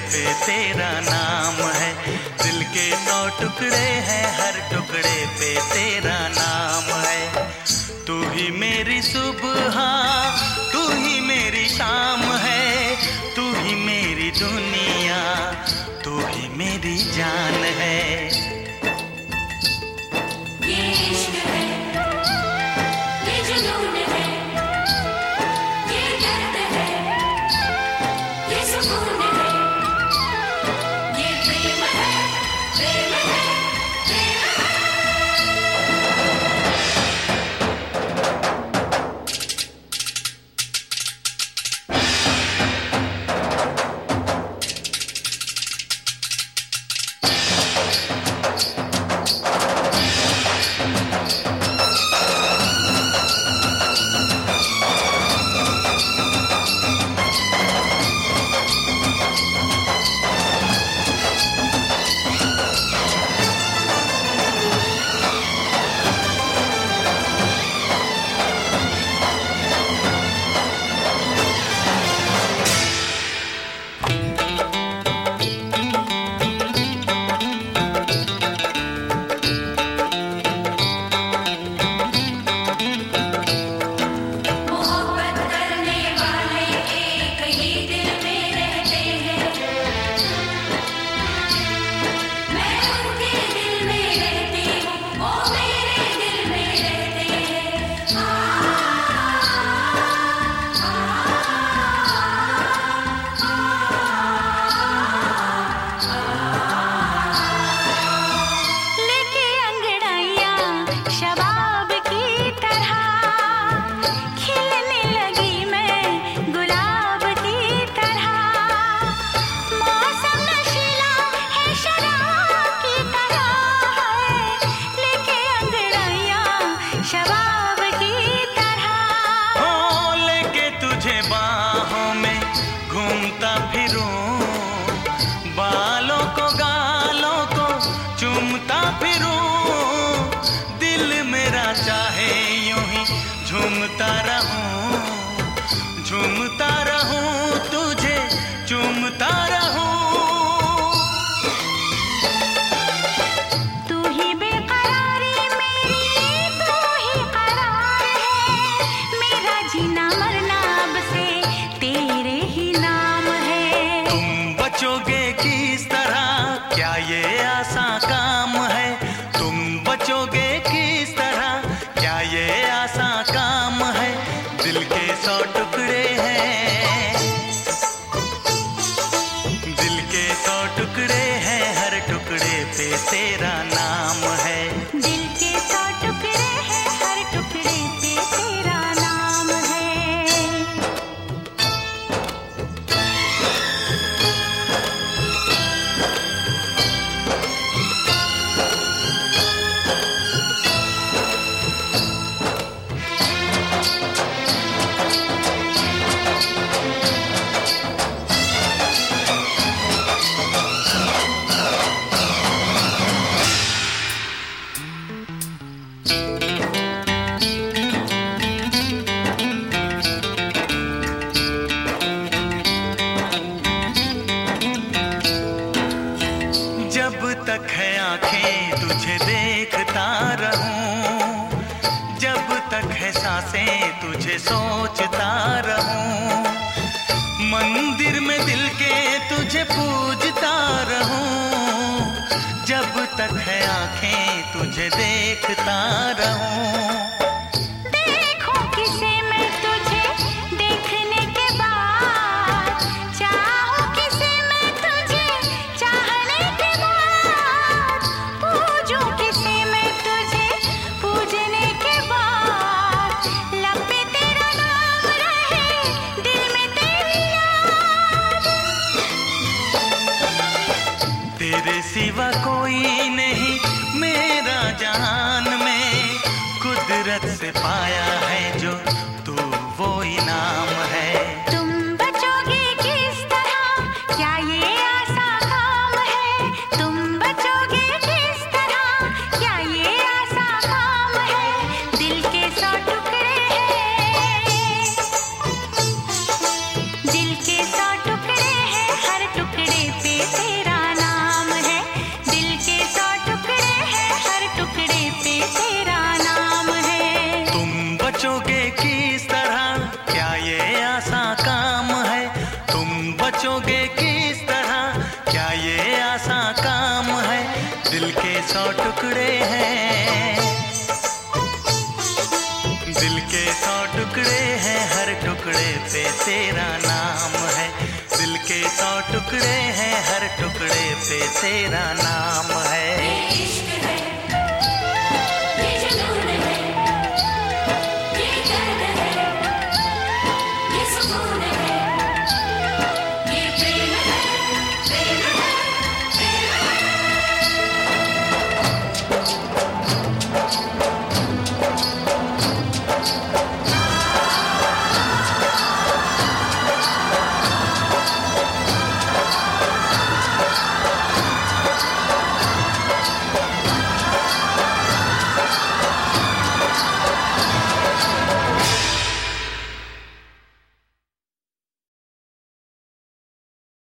पे तेरा नाम है। दिल के 100 टुकड़े हैं, हर टुकड़े पे तेरा नाम है। तू ही मेरी सुबह, तू ही मेरी शाम है। तू ही मेरी दुनिया, तू ही मेरी जान है। ये इश्क है, ये जुनून है, ये दर्द है, ये सुकून है, ये प्रेम है, प्रेम है, प्रेम है। बाहों में घूमता फिरूं, बालों को गालों को चूमता फिरूं। दिल मेरा चाहे यूं ही झूमता रहूं, झूमता रहूं, तुझे चूमता रहूं। बचोगे किस तरह, क्या ये आसान काम है? तुम बचोगे किस तरह, क्या ये आसान काम है? दिल के 100 टुकड़े हैं, दिल के 100 टुकड़े हैं, हर टुकड़े पे तेरा नाम है। दिल के 100 टुकड़े हैं, हर टुकड़े पे तेरा नाम है। जब तक है आंखें तुझे देखता रहूं, जब तक है सांसें तुझे सोचता रहूं। मंदिर में दिल के तुझे पूजता रहूं, जब तक है आंखें तुझे देखता रहूं। देखूं किसे मैं तुझे देखने के बाद, चाहूं किसे मैं तुझे चाहने के बाद, पूजूं किसे मैं तुझे पूजने के बाद। लब पे तेरा नाम रहे, दिल में तेरी याद। तेरे सिवा कोई नहीं मेरा जहान में, कुदरत से पाया है जो तू वो इनाम है। तुम बचोगे किस तरह, क्या ये आसान काम है? तुम बचोगे किस तरह, क्या ये आसान काम है? दिल के 100 टुकड़े हैं, दिल के 100 टुकड़े हैं, हर टुकड़े पे 100 टुकड़े हैं, दिल के 100 टुकड़े हैं, हर टुकड़े पे तेरा नाम है। दिल के 100 टुकड़े हैं, हर टुकड़े पे तेरा नाम